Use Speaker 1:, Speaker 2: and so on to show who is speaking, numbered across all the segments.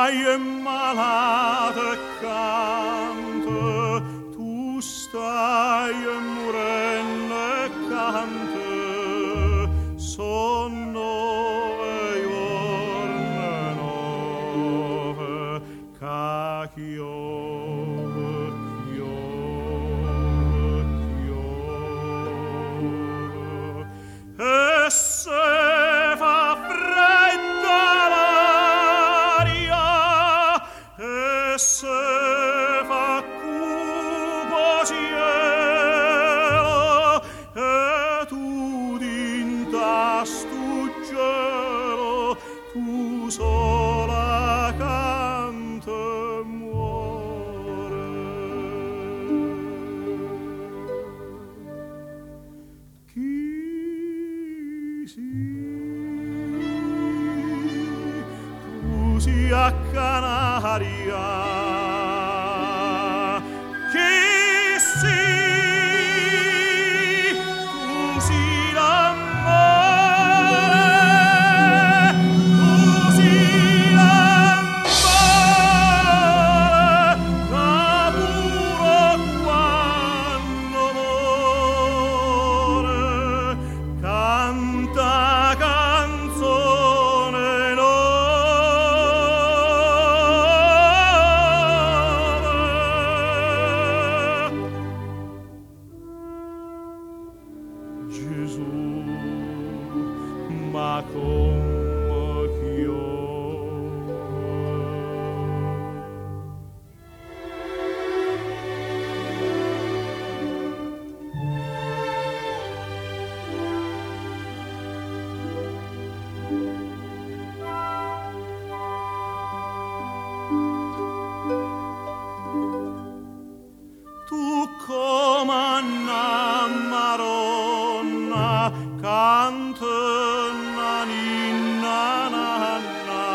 Speaker 1: stai malata e canta, tu stai morendo e canta, son 9 giorni, 9, ca chiove, chiove, chiove, e se fa fredda l'aria, e se fa cupo cielo, e tu dinta stu cielo, tu sola canta e muore. Chi tu sia Canaria, chi tu sia l'amore, tu sia l'amore, ma puro quando muore, canta canzone Gesù, ma come chiove. Tu come una Maronna canta una ninna nanna,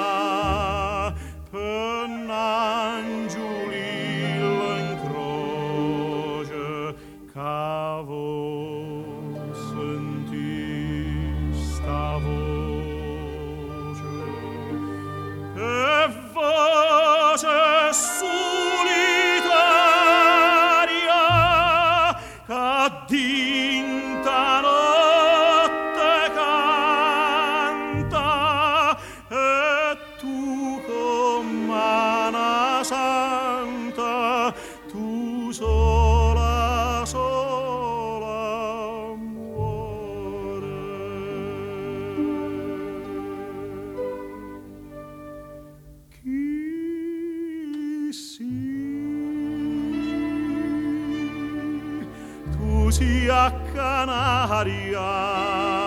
Speaker 1: per n'angiulillo in croce, ca vo sentì sta voce, e voce solitaria, ca dinta notte canta, e tu come una santa, tu sola, sola muore. Chi tu sia Canaria,